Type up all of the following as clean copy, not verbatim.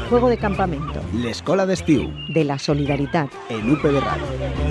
Juego de campamento. L'Escola d'Estiu. De la solidaritat. En UPB Radio.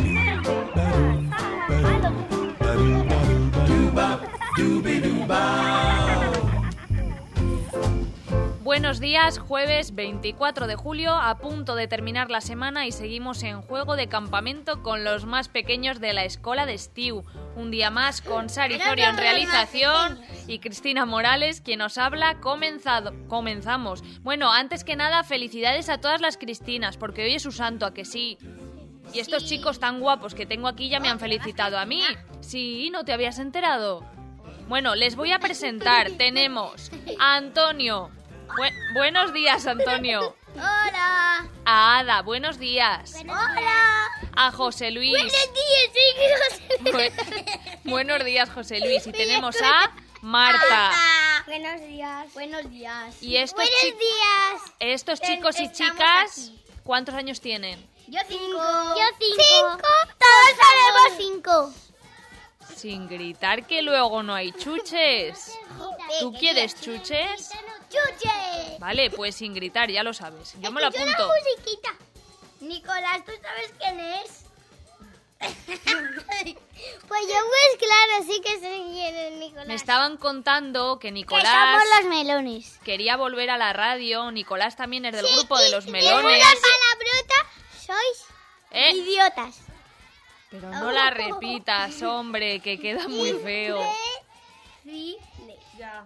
Buenos días, jueves 24 de julio, a punto de terminar la semana y seguimos en Juego de Campamento con los más pequeños de la Escola d'Estiu. Un día más con Sari Zorio en realización y Cristina Morales, quien os habla. Comenzamos. Bueno, antes que nada, felicidades a todas las Cristinas, porque hoy es su santo, ¿a que sí? Y estos chicos tan guapos que tengo aquí ya me han felicitado a mí. Sí, ¿no te habías enterado? Bueno, les voy a presentar. Tenemos a Antonio. Buenos días, Antonio. Hola. A Ada, buenos días. Hola. A José Luis. Buenos días, soy José Luis. Buenos días, José Luis. Y tenemos a Marta. Buenos días. Buenos días. Y estos Buenos días. Estos chicos y Estamos chicas, aquí. ¿cuántos años tienen? Yo 5. Yo 5. Todos sabemos 5. Sin gritar que luego no hay chuches. ¿Tú quieres chuches? ¡Chuche! Vale, pues sin gritar, ya lo sabes. Yo me lo Escucha apunto. la musiquita. Nicolás, ¿tú sabes quién es? Pues yo pues claro, sí que sé quién es Nicolás. Me estaban contando que Que Nicolás somos los melones. quería volver a la radio. Nicolás también es del grupo Sí, de los y melones. una palabrota, sois idiotas. Pero no la repitas, hombre, que queda muy feo. Sí. Ya.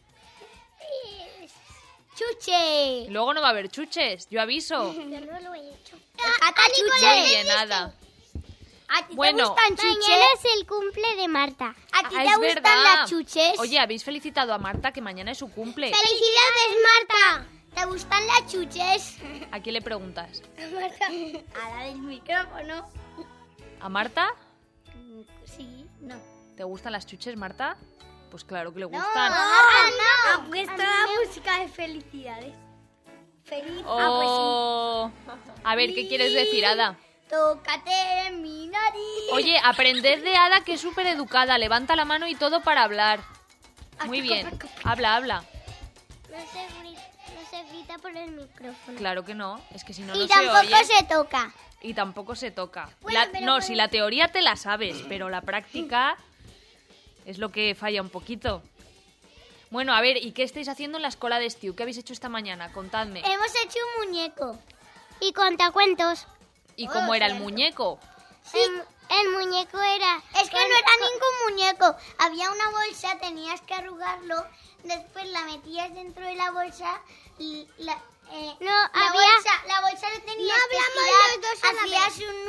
Chuche. Luego no va a haber chuches, yo aviso. Yo no lo he hecho. Muy bien, Ada. ¿A ti Bueno. te gustan chuches? Mañana es el cumple de Marta. ¿A ti Ah, te es gustan verdad. las chuches? Oye, habéis felicitado a Marta que mañana es su cumple. ¡Felicidades, Marta! ¿Te gustan las chuches? ¿A quién le preguntas? Marta. A la del micrófono. ¿A Marta? Sí, no. ¿Te gustan las chuches, Marta? Pues claro que le No, gustan. no. Ha puesto la música de felicidades. Feliz. Oh. A ver, ¿qué quieres decir, Ada? Tócate mi nariz. Oye, aprended de Ada, que es súper educada. Levanta la mano y todo para hablar. Muy bien. Habla. No se grita por el micrófono. Claro que no. Es que si no, Y no se tampoco oye. se toca. Y tampoco se toca. Bueno, pero- Si la teoría te la sabes, pero la práctica es lo que falla un poquito. Bueno, a ver, ¿y qué estáis haciendo en la Escola d'Estiu? ¿Qué habéis hecho esta mañana? Contadme. Hemos hecho un muñeco. Y contacuentos. ¿Y cómo era el muñeco? Sí. El muñeco era... Es que no era ningún muñeco. Había una bolsa, tenías que arrugarlo. Después la metías dentro de la bolsa. La bolsa lo tenías que estirar. Hacías un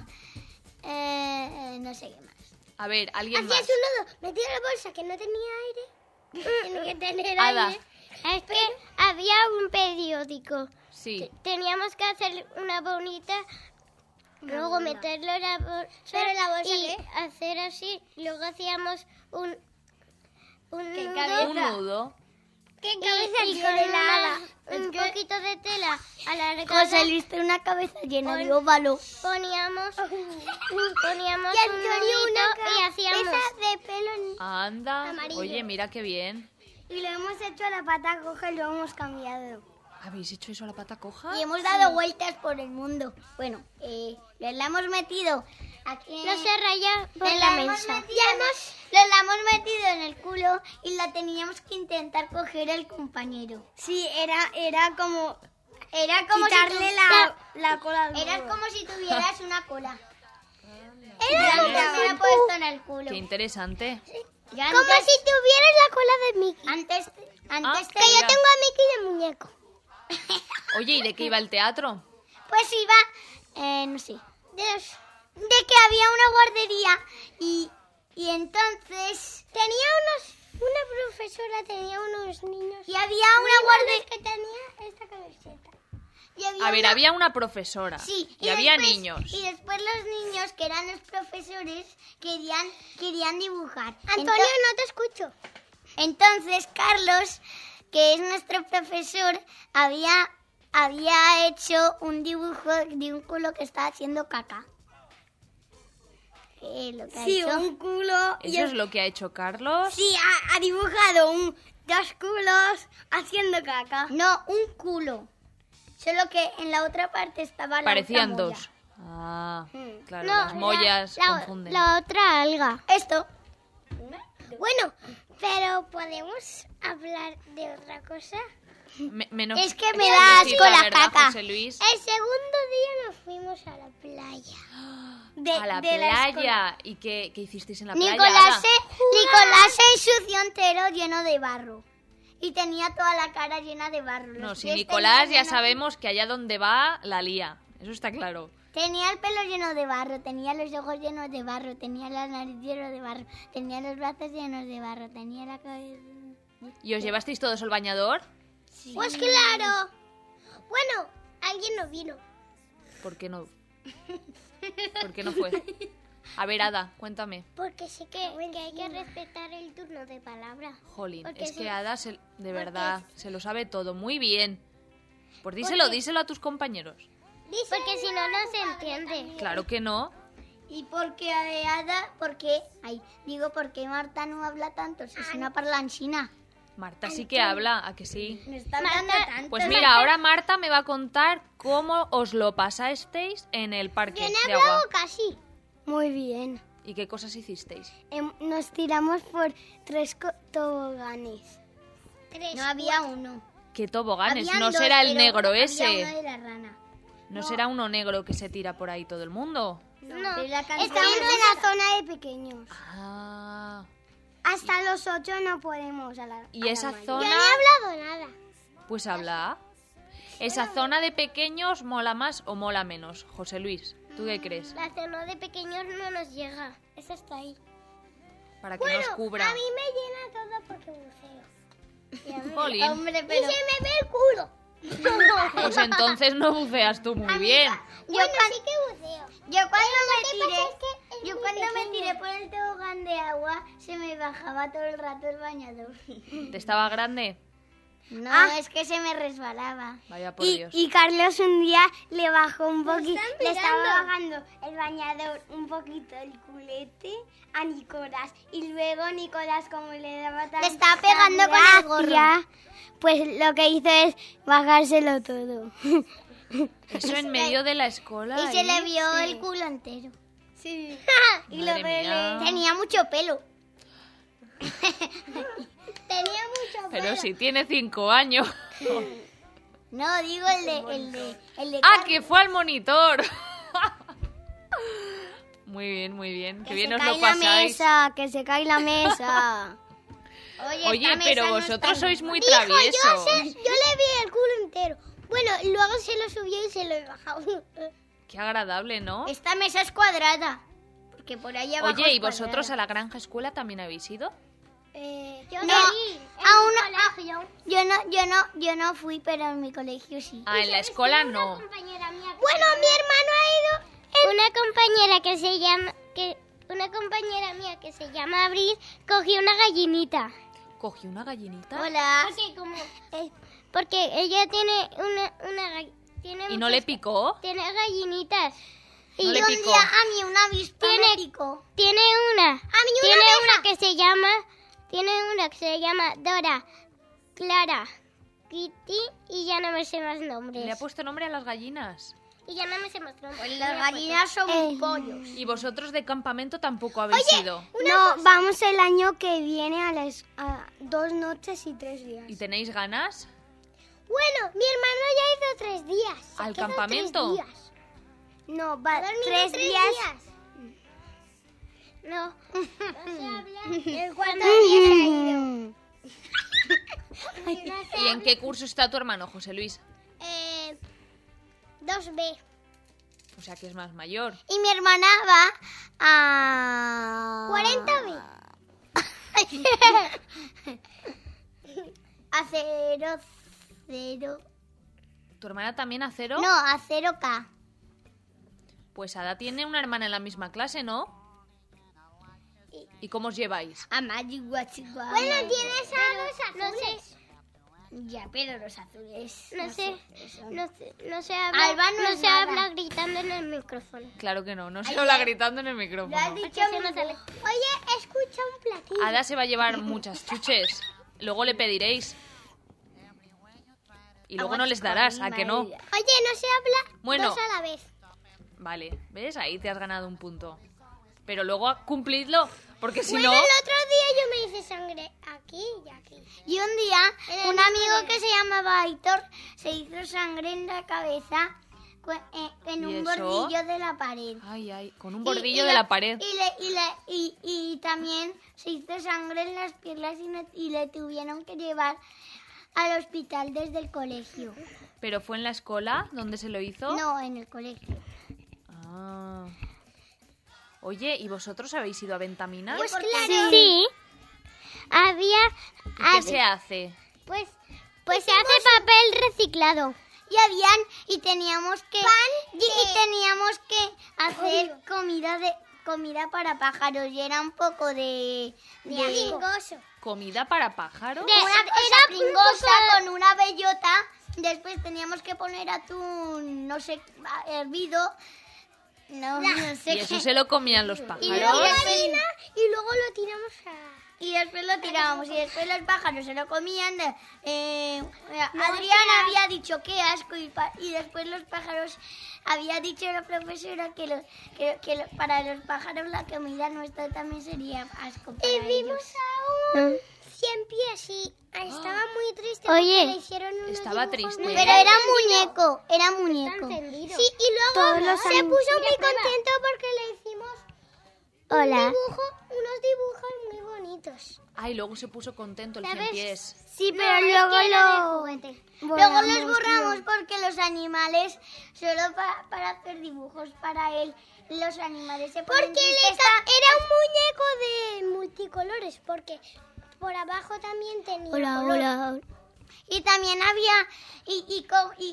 nudo. No sé qué más. A ver, alguien más. Hacías un nudo. Metías la bolsa que no tenía aire. Tiene que tener Ada. aire. Es que había un periódico. Sí. Teníamos que hacer una bonita, luego meterlo en la bolsa y hacer así. Luego hacíamos un nudo. Un nudo. ¿Qué cabeza y con un poquito de tela alargada. José Luis tiene una cabeza llena de óvalo. Poníamos un nudito y hacíamos de pelo. Anda. Amarillo. Oye, mira qué bien. Y lo hemos hecho a la pata coja y lo hemos cambiado. ¿Habéis hecho eso a la pata coja? Y hemos dado vueltas por el mundo. Bueno, la hemos metido aquí. No se raya por la mesa. La hemos metido en el culo y la teníamos que intentar coger el compañero. Sí, era como quitarle la cola al Era como si tuvieras una cola. Era como me ha puesto en el culo. Qué interesante. Como si tuvieras la cola de Mickey. Antes que yo mira. tengo a Mickey de muñeco. Oye, ¿y de qué iba el teatro? Pues iba, no sé, de que había una guardería y entonces una profesora tenía unos niños y había una guardería que tenía esta camiseta. Y A ver, había una profesora Sí, y había después- niños. Y después los niños, que eran los profesores, querían dibujar. Antonio, no te escucho. Entonces, Carlos, que es nuestro profesor, había hecho un dibujo de un culo que estaba haciendo caca. Lo que ha hecho. un culo. ¿Eso es lo que ha hecho Carlos? Sí, ha dibujado dos culos haciendo caca. No, un culo. Solo que en la otra parte estaba la Parecían otra molla. dos. Ah, claro, No, las mollas confunden. La otra alga. Esto. Bueno, pero ¿podemos hablar de otra cosa? Menos Es que me decir da asco la verdad, caca. José Luis. El segundo día nos fuimos a la playa. A la playa. ¿Y qué hicisteis en la playa? Nicolás Ada? se ensució entero lleno de barro. Y tenía toda la cara llena de barro. No, Los si pies Nicolás tenía ya sabemos que allá donde va la lía. Eso está claro. Tenía el pelo lleno de barro, tenía los ojos llenos de barro, tenía la nariz llena de barro, tenía los brazos llenos de barro, tenía la cabeza... ¿Y os llevasteis todos al bañador? Sí. Pues claro. Bueno, alguien no vino. ¿Por qué no? ¿Por qué no fue? A ver, Ada, cuéntame. Porque sé que hay que respetar el turno de palabra. Jolín, Porque es si- que Ada, de verdad, se lo sabe todo. Muy bien. Pues díselo a tus compañeros. Porque si no, no se entiende. Claro que no. ¿Y por qué Ada? ¿Por qué? ¿Por qué Marta no habla tanto? Si es una parlanchina. Marta sí que habla, ¿a que sí? No está hablando tanto. Pues mira, ahora Marta me va a contar cómo os lo pasasteis en el parque Yo no he de hablado agua. casi. Muy bien. ¿Y qué cosas hicisteis? Nos tiramos por 3 toboganes. No había uno. ¿Qué toboganes? Habían ¿No dos, será el pero negro había ese? uno de la rana. ¿No será uno negro que se tira por ahí todo el mundo? No, Pero la canción Estamos es- en la zona de pequeños. Ah. Hasta los 8 no podemos ¿Y esa Yo zona? no he hablado nada. Pues habla. ¿Esa zona de pequeños mola más o mola menos? José Luis, ¿tú qué crees? La zona de pequeños no nos llega. Esa está ahí. Para que nos cubra. A mí me llena todo porque buceo. Jolín. Hombre, pero... Y se me ve el culo. Pues entonces no buceas tú muy bien. Bueno, sí que buceo. Yo cuando Lo que me pasa tiré... es que es Yo muy cuando me pequeño. tiré por el tobogán de agua, se me bajaba todo el rato el bañador. ¿Te estaba grande? No, es que se me resbalaba. Vaya por Dios. Y Carlos un día le bajó un poquito, están le estaba mirando. bajando el bañador un poquito el culete a Nicolás. Y luego Nicolás, como le daba tan Le estaba pegando con el gorro. gracia, pues lo que hizo es bajárselo todo. Eso en medio de la escuela. Y se ahí. le vio el culo entero. Sí. Y Madre lo mía. tenía mucho pelo. Tenía mucho Pero pelo. si tiene 5 años. No, digo el de ¡Ah, que fue al monitor! Muy bien, muy bien. Qué bien os lo pasáis. Que se cae la mesa. Oye, esta mesa pero no vosotros está- sois muy Dijo, traviesos. yo le vi el culo entero. Bueno, luego se lo subió y se lo he bajado. Qué agradable, ¿no? Esta mesa es cuadrada. Porque por ahí abajo Oye, es ¿y vosotros cuadrada. a la granja escuela también habéis ido? Yo No, sí, en aún mi no- colegio. Yo no fui, pero en mi colegio sí. Ah, en la escuela no. Compañera mía bueno, mi hermano ha ido. Una compañera que se llama una compañera mía que se llama Abril cogió una gallinita. ¿Cogí una gallinita? Hola. Porque ella tiene tiene ¿Y no le muchas- picó? Tiene gallinitas. Y No le un picó. día A mí una avispa Tiene- me picó. tiene una. una Tiene una que se llama Dora, Clara, Kitty y ya no me sé más nombres. Le ha puesto nombre a las gallinas. Y ya no me sé más nombres. Pues las gallinas son pollos. ¿Y vosotros de campamento tampoco habéis ido? No, vamos el año que viene a 2 noches y 3 días. ¿Y tenéis ganas? Bueno, mi hermano ya ha ido 3 días. Se ¿Al queda campamento? 3 días. No, va Ha dormido 3 3 días. No, no se habla. ¿El cuánto ¿Y en qué curso está tu hermano, José Luis? 2B. O sea que es más mayor. Y mi hermana va a... 40B. A 0. ¿Tu hermana también a 0? No, a 0K. Pues Ada tiene una hermana en la misma clase, ¿no? ¿Y cómo os lleváis? A Magic Guachigua. Bueno, tienes a los azules. Ya, pero los azules. No se habla, Alba no no es se nada. habla gritando en el micrófono. Claro que no se habla gritando en el micrófono. Lo has dicho Porque se nos amigo. sale. Oye, escucha un platillo. Ada se va a llevar muchas chuches. Luego le pediréis. Y luego no les darás, ¿a que no? Oye, no se habla Bueno. dos a la vez. Vale, ¿ves? Ahí te has ganado un punto. Pero luego cumplidlo, porque si Bueno, no... el otro día yo me hice sangre aquí y aquí. Y un día, un amigo que se llamaba Aitor se hizo sangre en la cabeza en ¿Y un eso? bordillo de la pared. Ay, con un bordillo de la pared. Y también se hizo sangre en las piernas y le tuvieron que llevar al hospital desde el colegio. ¿Pero fue en la escuela donde se lo hizo? No, en el colegio. Ah. Oye, ¿y vosotros habéis ido a Ventaminas? Pues Sí. Había... ¿Y qué se hace? Pues se hace papel reciclado. Y teníamos que hacer comida para pájaros y era un poco de Pringoso. ¿Comida para pájaros? una cosa pringosa con una bellota. Después teníamos que poner atún, no sé, hervido. No sé ¿Y eso qué. se lo comían los Y pájaros? luego lo tiramos a... Y después lo tirábamos y después los pájaros se lo comían. Adrián había dicho qué asco y después los pájaros había dicho la profesora que para los pájaros la comida nuestra también sería asco para Y ellos. vimos a un 100 pies y estaba muy triste porque le hicieron unos estaba dibujos triste. muy Pero era muñeco. Sí, y luego se puso muy contento porque le hicimos unos dibujos muy bonitos. Ay, luego se puso contento el ¿Sabes? 100 pies. Sí, pero No, luego es que era de juguete. luego los borramos porque los animales, solo para hacer dibujos para él, los animales se ponen Porque tristes. era un muñeco de multicolores, porque por abajo también tenía color. Y también había y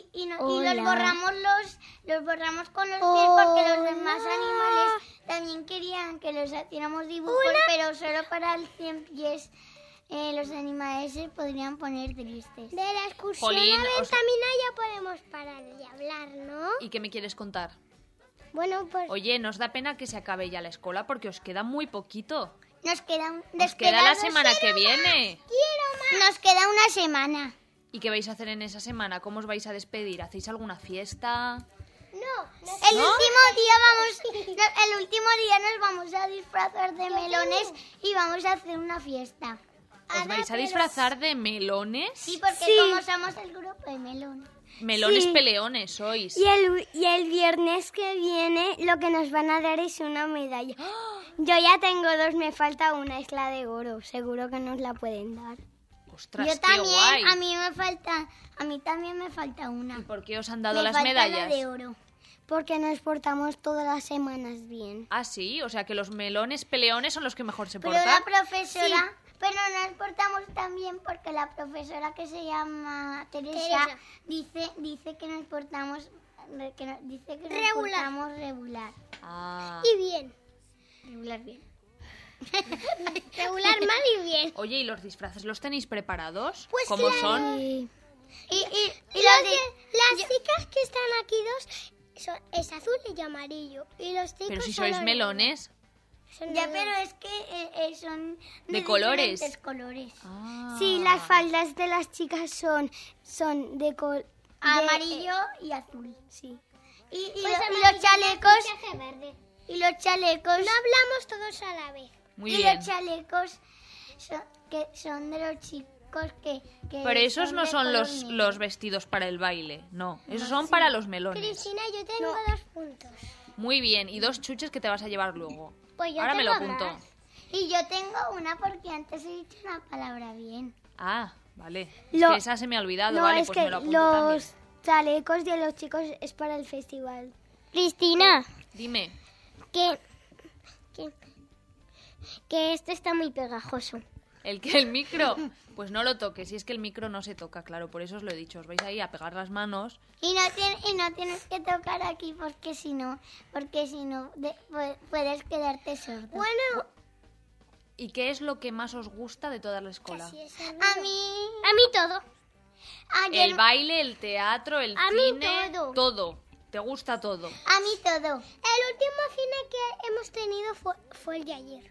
los borramos con los pies porque los demás animales también querían que los hiciéramos dibujos, pero solo para el 100 pies los animales se podrían poner tristes. De la excursión Jolín, a Ventamina ya podemos parar de hablar, ¿no? ¿Y qué me quieres contar? Bueno, pues Oye, ¿nos da pena que se acabe ya la escuela? Porque os queda muy poquito. Nos queda Os queda la semana que viene. Nos queda una semana. ¿Y qué vais a hacer en esa semana? ¿Cómo os vais a despedir? ¿Hacéis alguna fiesta? El último día nos vamos a disfrazar de melones y vamos a hacer una fiesta. ¿Os vais a disfrazar de melones? Sí, porque como somos el grupo de melón. Melones peleones sois. Y el viernes que viene lo que nos van a dar es una medalla. Yo ya tengo 2, me falta una, es la de oro. Seguro que nos la pueden dar. Ostras, Yo qué también, guay. a mí también me falta una. ¿Y por qué os han dado Me las falta medallas? la de oro. Porque nos portamos todas las semanas bien. Ah, sí, o sea que los melones peleones son los que mejor se Pero portan. la profesora, pero nos portamos tan bien porque la profesora que se llama Teresa. dice que nos portamos portamos regular. Ah. y bien. Regular bien. Regular mal y bien. Oye, ¿y los disfraces los tenéis preparados? Pues ¿Cómo claro. son? Y Las chicas que están aquí dos es azul y amarillo. Y los chicos Pero si son sois los melones. son ya, los- pero es que son ¿De colores? diferentes colores. Ah. Sí, las faldas de las chicas son de Amarillo y azul. Sí. Y Pues los chalecos se hace verde. y los chalecos No hablamos todos a la vez. Muy y bien. los chalecos son de los chicos que Pero esos no de son color los, negro. los vestidos para el baile, no. Esos son para los melones. Cristina, yo tengo 2 puntos. Muy bien, y 2 chuches que te vas a llevar luego. Pues yo Ahora me lo tengo apunto. más. Y yo tengo una porque antes he dicho una palabra bien. Ah, vale. Lo- Es que esa se me ha olvidado, No, vale, es pues que me lo apunto los chalecos de los chicos es para el festival. Cristina, también. Dime. que este está muy pegajoso. El micro, pues no lo toques. Y es que el micro no se toca, claro, por eso os lo he dicho. Os vais ahí a pegar las manos. Y no tienes que tocar aquí porque si no puedes quedarte sordo. Bueno, ¿Y qué es lo que más os gusta de toda la escuela? así es el A mío. mí A mí todo. ayer El baile, el teatro, el A mí cine, todo. todo. ¿Te gusta todo? a mí todo. El último cine que hemos tenido fue el de ayer.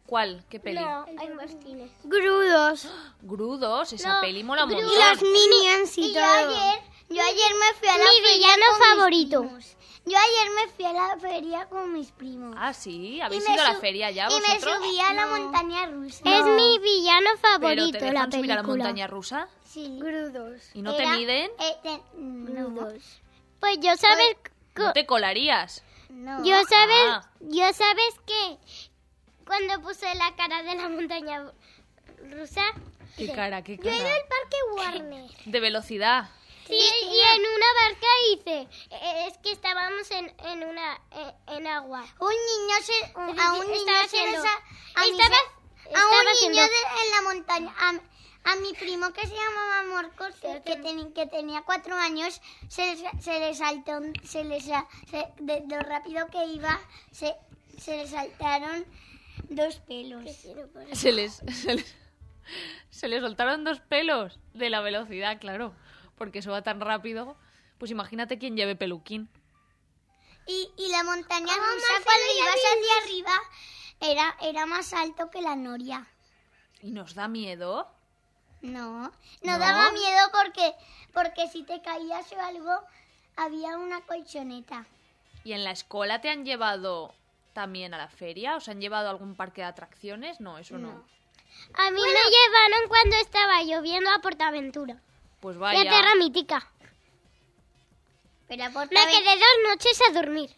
¿Cuál? ¿Qué peli? No, hay más cines. Grudos. Grudos, esa peli mola un Y montón. los Minions y yo todo. ayer me fui a la Mi feria villano con mis favorito. primos. Yo ayer me fui a la feria con mis primos. Ah, sí, ¿habéis Y me ido a la sub- feria ya Y me vosotros? subí a la montaña rusa. Es mi villano ¿Pero favorito, te la dejan subir a la película. montaña rusa? Sí. Grudos. ¿Y no te Era- miden? No. Pues yo sabes... ¿No te colarías? No. Yo Ah. sabes que cuando puse la cara de la montaña rusa, ¿Qué cara, qué yo he ido cara? al parque Warner. De velocidad. Sí, y en una barca hice, es que estábamos en agua. Un niño a un niño Estaba se les haciendo- a mí estaba- se- a estaba un haciendo- niño en la montaña a mi primo que se llamaba Marcos que tenía 4 años se le saltó de lo rápido que iba se le saltaron 2 pelos. Se les soltaron 2 pelos de la velocidad, claro. Porque eso va tan rápido. Pues imagínate quién lleve peluquín. Y la montaña rusa cuando ibas hacia arriba era más alto que la noria. ¿Y nos da miedo? No ¿No? daba miedo porque si te caías o algo había una colchoneta. ¿Y en la escuela te han llevado también a la feria? ¿Os han llevado a algún parque de atracciones? No, eso no. A mí me llevaron cuando estaba lloviendo a Portaventura. Pues Y a vaya. Terra Mítica. Pero por Me quedé 2 noches a dormir.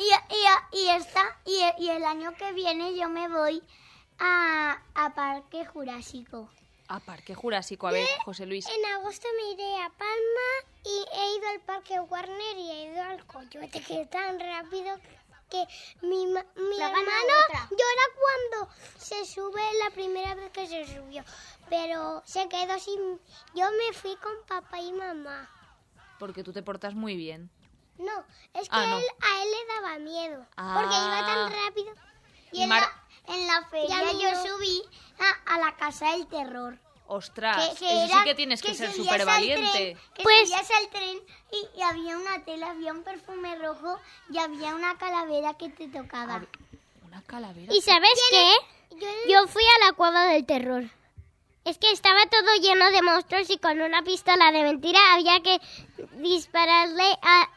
y el año que viene yo me voy a Parque Jurásico. A Parque Jurásico. A ver, José Luis. En agosto me iré a Palma y he ido al Parque Warner y he ido al Coyote, que es tan rápido que mi hermano llora cuando se sube la primera vez que se subió, pero se quedó sin... Yo me fui con papá y mamá. Porque tú te portas muy bien. No, es que Ah, no. a él le daba miedo, Ah. porque iba tan rápido. Y en la feria Ya yo no. subí a la Casa del Terror. Ostras, Que eso era- sí que tienes que ser subías súper al valiente. tren, que Pues- subías al tren y había una tela, había un perfume rojo y había una calavera que te tocaba. Una calavera. ¿Y sabes qué? Yo fui a la cueva del terror. Es que estaba todo lleno de monstruos y con una pistola de mentira había que dispararle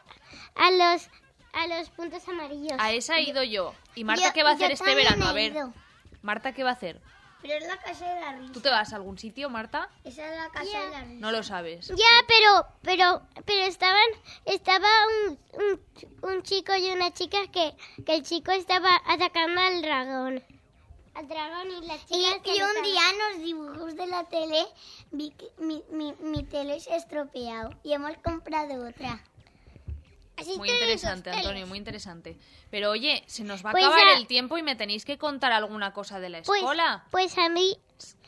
a los puntos amarillos. A esa he ido yo. ¿Y Marta Yo- qué va a hacer yo este también verano? he A ver. ido. Marta, ¿qué va a hacer? Pero es la Casa de la Risa. ¿Tú te vas a algún sitio, Marta? Esa es la Casa de la Risa. No lo sabes. Ya, pero estaba un chico y una chica que el chico estaba atacando al dragón. Al dragón y la chica... Y un día en los dibujos de la tele vi que mi tele se ha estropeado y hemos comprado otra. Así Muy tienen interesante, dos Antonio, teles. muy interesante. Pero oye, se nos va a Pues acabar ya- el tiempo y me tenéis que contar alguna cosa de la Pues escuela. a mí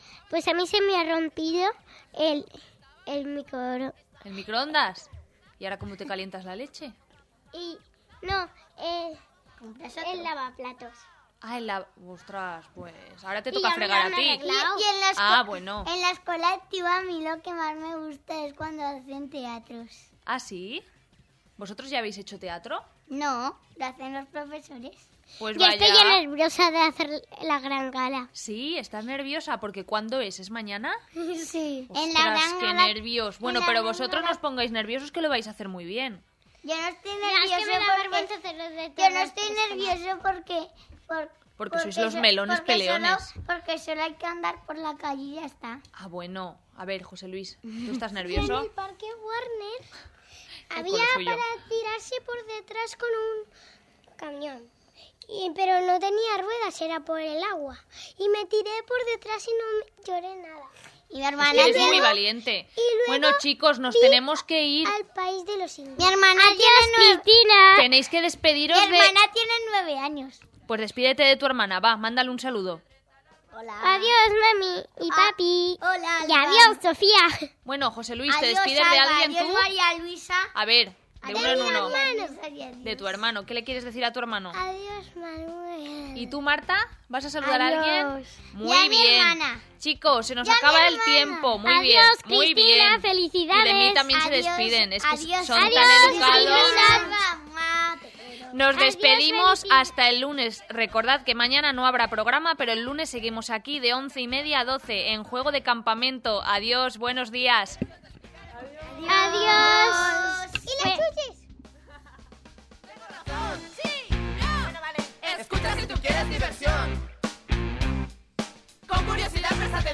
se me ha rompido el micro... ¿El microondas? ¿Y ahora cómo te calientas la leche? Y no, Compras el lavaplatos. Ah, en la... Ostras, pues ahora te Y toca ya me fregar lo a han ti. arreglado. Y en la Ah, bueno. En la escuela activa a mí lo que más me gusta es cuando hacen teatros. ¿Ah, sí? ¿Vosotros ya habéis hecho teatro? No, lo hacen los profesores. Pues Yo vaya. estoy ya nerviosa de hacer la gran gala. Sí, estás nerviosa porque ¿cuándo es? ¿Es mañana? Sí. En la Ostras, gran qué gala- nervios. en Bueno, la pero gran vosotros no gala- os pongáis nerviosos que lo vais a hacer muy bien. Yo no estoy Es nervioso que me da porque... vergüenza hacerlo de Yo no todas estoy las nervioso Porque sois los melones peleones. Porque solo hay que andar por la calle y ya está. Ah, bueno. A ver, José Luis, ¿tú estás En nervioso? el parque Warner El había cole suyo. para tirarse por detrás con un camión. Pero no tenía ruedas, era por el agua. Y me tiré por detrás y no lloré nada. Y mi hermana Eres tiene... muy valiente. y luego Bueno, chicos, nos vi tenemos que ir. Al país de los indios. Mi hermana Adiós, tiene Cristina. Tenéis que despediros Mi hermana tiene 9 años. Pues despídete de tu hermana, va, mándale un saludo. Hola. Adiós, mami y papi. Hola, Y Alba. adiós, Sofía. Bueno, José Luis, ¿te Adiós, despides de Alba, alguien adiós, tú? María Luisa. A ver, de uno en uno. Adiós. De tu hermano, ¿qué le quieres decir a tu hermano? Adiós, Manuel. ¿Y tú, Marta? ¿Vas a saludar a alguien? Adiós. Muy Ya mi bien. hermana. Chicos, se nos Ya mi acaba el hermana. tiempo. Muy bien, Adiós, muy Cristina, bien. felicidades. Y de mí también se Adiós, despiden. Es que adiós, son adiós, tan educados. Cristina. Alba, mua, te quiero. Nos despedimos hasta el lunes. Recordad que mañana no habrá programa, pero el lunes seguimos aquí de 11:30 a 12 en Juego de Campamento. Adiós, buenos días. Adiós. ¿Y las chuches? ¡Sí! ¡No! Bueno, vale. Escucha si tú quieres diversión. Con curiosidad, presta